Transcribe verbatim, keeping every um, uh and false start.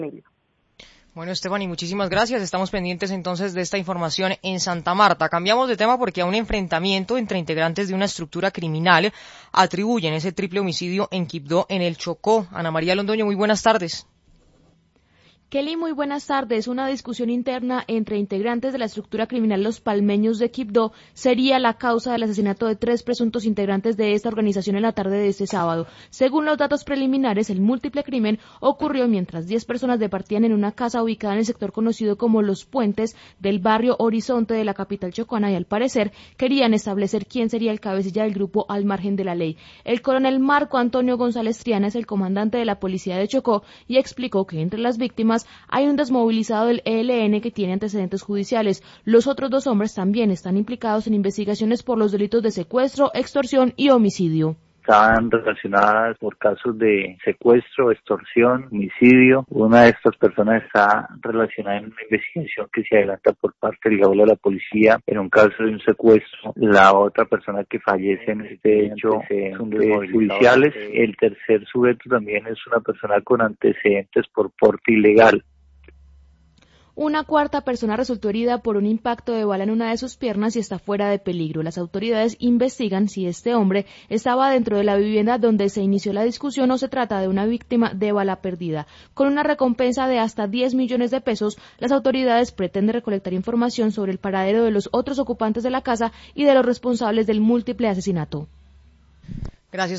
Bueno, Stephanie, muchísimas gracias. Estamos pendientes entonces de esta información en Santa Marta. Cambiamos de tema porque a un enfrentamiento entre integrantes de una estructura criminal atribuyen ese triple homicidio en Quibdó, en el Chocó. Ana María Londoño, muy buenas tardes. Kelly, muy buenas tardes. Una discusión interna entre integrantes de la estructura criminal Los Palmeños de Quibdó sería la causa del asesinato de tres presuntos integrantes de esta organización en la tarde de este sábado. Según los datos preliminares, el múltiple crimen ocurrió mientras diez personas departían en una casa ubicada en el sector conocido como Los Puentes del barrio Horizonte de la capital chocana y al parecer querían establecer quién sería el cabecilla del grupo al margen de la ley. El coronel Marco Antonio González Triana es el comandante de la policía de Chocó y explicó que entre las víctimas hay un desmovilizado del E L N que tiene antecedentes judiciales. Los otros dos hombres también están implicados en investigaciones por los delitos de secuestro, extorsión y homicidio. Estaban relacionadas por casos de secuestro, extorsión, homicidio. Una de estas personas está relacionada en una investigación que se adelanta por parte del de la policía en un caso de un secuestro. La otra persona que fallece en este hecho son judiciales. El tercer sujeto también es una persona con antecedentes por porte ilegal. Una cuarta persona resultó herida por un impacto de bala en una de sus piernas y está fuera de peligro. Las autoridades investigan si este hombre estaba dentro de la vivienda donde se inició la discusión o se trata de una víctima de bala perdida. Con una recompensa de hasta diez millones de pesos, las autoridades pretenden recolectar información sobre el paradero de los otros ocupantes de la casa y de los responsables del múltiple asesinato. Gracias.